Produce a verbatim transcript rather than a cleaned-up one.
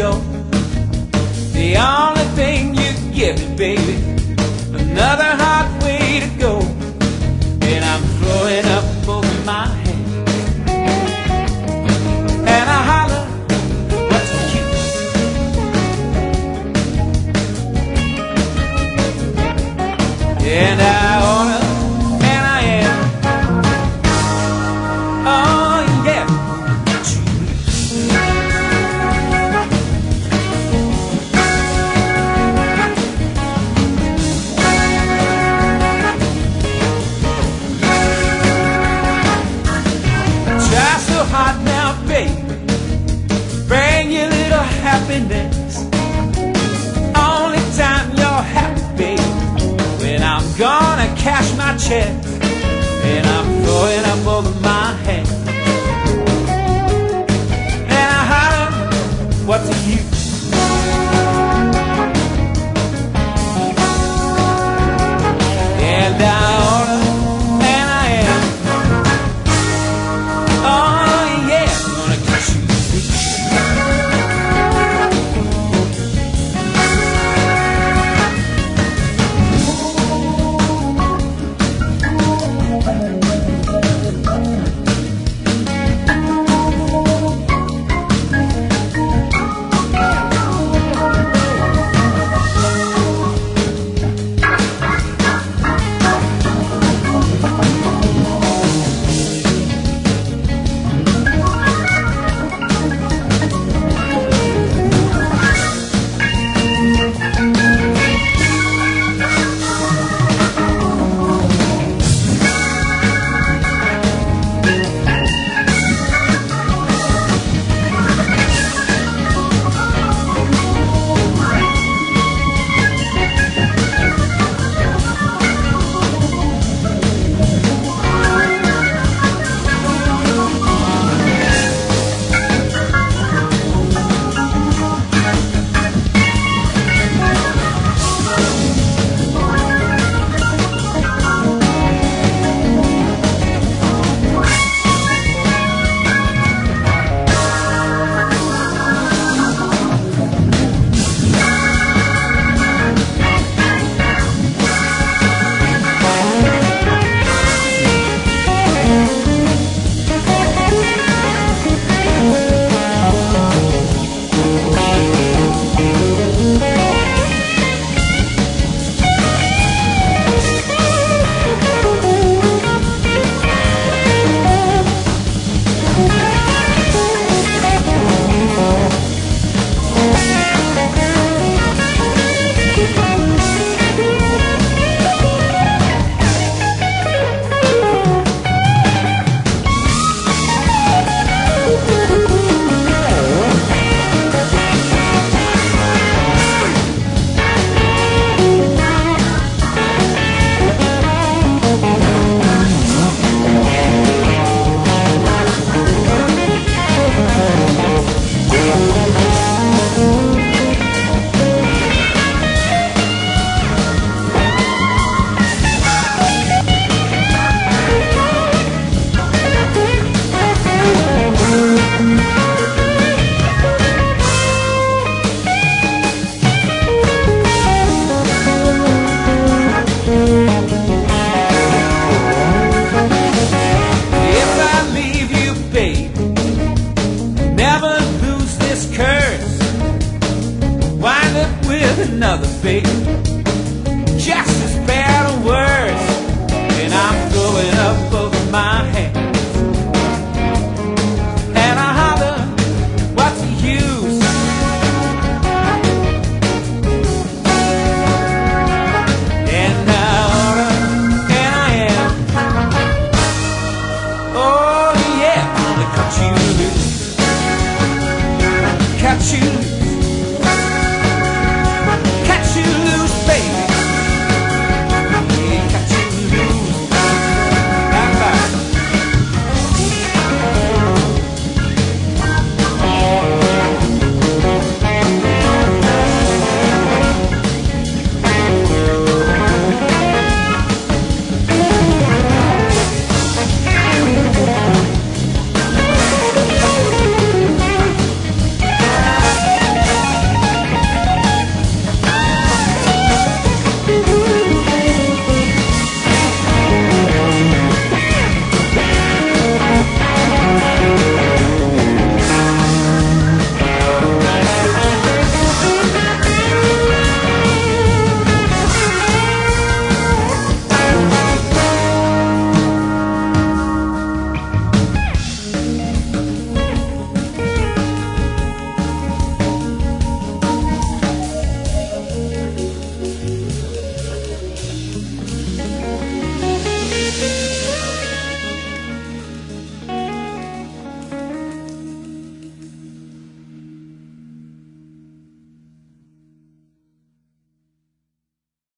know. The only thing you give me, baby, another hard way to go. And I'm throwing up both my hands and I holler, what's the use? And I oughta, and I am, oh yeah, try so hard now, baby, bring your little happiness. Only time you're happy, baby, when I'm gonna cash my check. And I'm throwing up over my head and I holler, what's the use? And I oughta, and I am, oh yeah, gonna get you. Another baby, just